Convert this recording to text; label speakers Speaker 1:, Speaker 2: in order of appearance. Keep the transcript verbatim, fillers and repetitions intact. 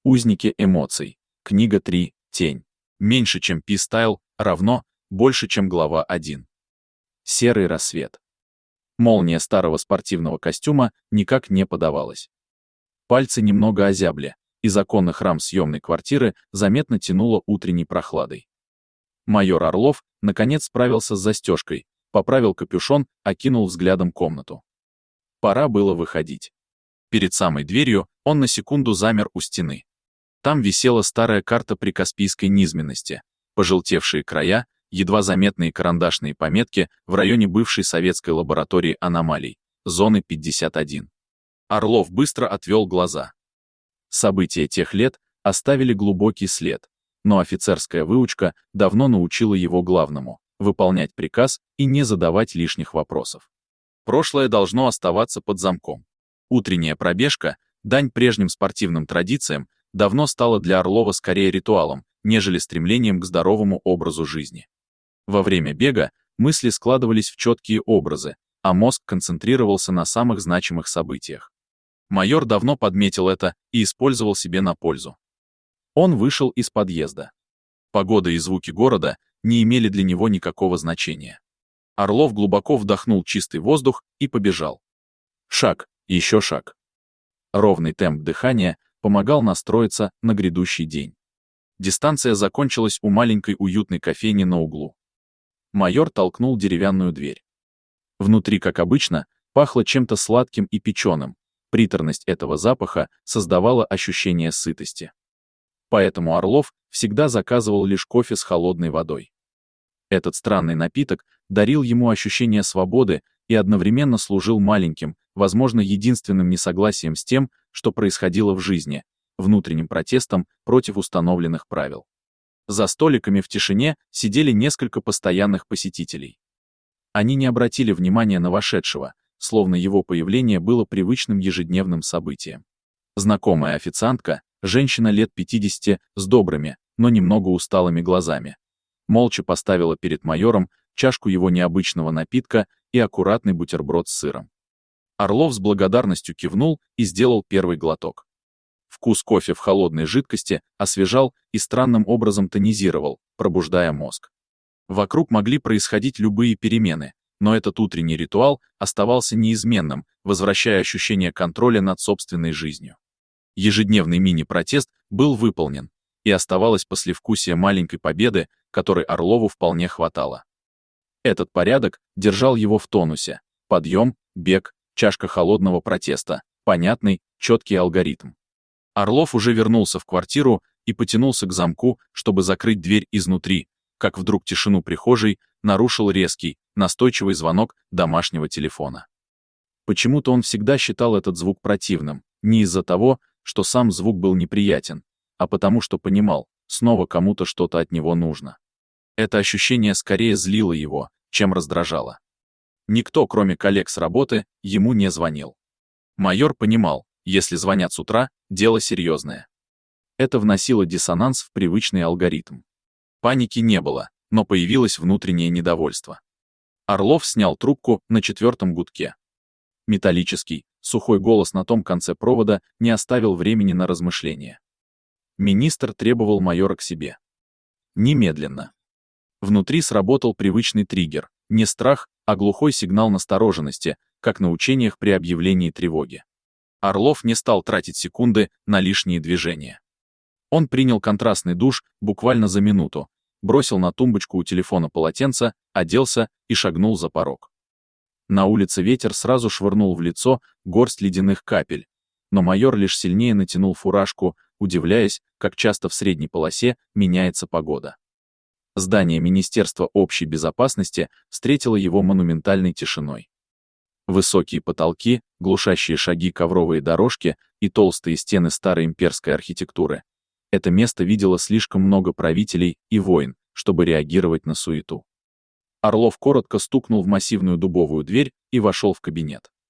Speaker 1: Узники эмоций. Книга три. Тень. Меньше, чем P-Style, равно больше, чем глава один. Серый рассвет. Молния старого спортивного костюма никак не подавалась. Пальцы немного озябли, и законных рам съемной квартиры заметно тянуло утренней прохладой. Майор Орлов наконец справился с застежкой, поправил капюшон, окинул взглядом комнату. Пора было выходить. Перед самой дверью он на секунду замер у стены. Там висела старая карта прикаспийской низменности, пожелтевшие края, едва заметные карандашные пометки в районе бывшей советской лаборатории аномалий, зоны пятьдесят один. Орлов быстро отвел глаза. События тех лет оставили глубокий след, но офицерская выучка давно научила его главному — выполнять приказ и не задавать лишних вопросов. Прошлое должно оставаться под замком. Утренняя пробежка, дань прежним спортивным традициям, давно стала для Орлова скорее ритуалом, нежели стремлением к здоровому образу жизни. Во время бега мысли складывались в четкие образы, а мозг концентрировался на самых значимых событиях. Майор давно подметил это и использовал себе на пользу. Он вышел из подъезда. Погода и звуки города не имели для него никакого значения. Орлов глубоко вдохнул чистый воздух и побежал. Шаг, еще шаг. Ровный темп дыхания помогал настроиться на грядущий день. Дистанция закончилась у маленькой уютной кофейни на углу. Майор толкнул деревянную дверь. Внутри, как обычно, пахло чем-то сладким и печеным. Приторность этого запаха создавала ощущение сытости. Поэтому Орлов всегда заказывал лишь кофе с холодной водой. Этот странный напиток дарил ему ощущение свободы и одновременно служил маленьким, возможно, единственным несогласием с тем, что происходило в жизни, внутренним протестом против установленных правил. За столиками в тишине сидели несколько постоянных посетителей. Они не обратили внимания на вошедшего, словно его появление было привычным ежедневным событием. Знакомая официантка, женщина лет пятидесяти, с добрыми, но немного усталыми глазами, молча поставила перед майором чашку его необычного напитка и аккуратный бутерброд с сыром. Орлов с благодарностью кивнул и сделал первый глоток. Вкус кофе в холодной жидкости освежал и странным образом тонизировал, пробуждая мозг. Вокруг могли происходить любые перемены, но этот утренний ритуал оставался неизменным, возвращая ощущение контроля над собственной жизнью. Ежедневный мини-протест был выполнен, и оставалось послевкусие маленькой победы, которой Орлову вполне хватало. Этот порядок держал его в тонусе: подъем, бег, чашка холодного протеста, понятный, четкий алгоритм. Орлов уже вернулся в квартиру и потянулся к замку, чтобы закрыть дверь изнутри, как вдруг тишину прихожей нарушил резкий, настойчивый звонок домашнего телефона. Почему-то он всегда считал этот звук противным, не из-за того, что сам звук был неприятен, а потому что понимал, снова кому-то что-то от него нужно. Это ощущение скорее злило его, чем раздражало. Никто, кроме коллег с работы, ему не звонил. Майор понимал, если звонят с утра, дело серьезное. Это вносило диссонанс в привычный алгоритм. Паники не было, но появилось внутреннее недовольство. Орлов снял трубку на четвертом гудке. Металлический, сухой голос на том конце провода не оставил времени на размышления. Министр требовал майора к себе. Немедленно. Внутри сработал привычный триггер, не страх, а глухой сигнал настороженности, как на учениях при объявлении тревоги. Орлов не стал тратить секунды на лишние движения. Он принял контрастный душ буквально за минуту, бросил на тумбочку у телефона полотенце, оделся и шагнул за порог. На улице ветер сразу швырнул в лицо горсть ледяных капель, но майор лишь сильнее натянул фуражку, удивляясь, как часто в средней полосе меняется погода. Здание Министерства общей безопасности встретило его монументальной тишиной. Высокие потолки, глушащие шаги ковровые дорожки и толстые стены старой имперской архитектуры. Это место видело слишком много правителей и войн, чтобы реагировать на суету. Орлов коротко стукнул в массивную дубовую дверь и вошел в кабинет.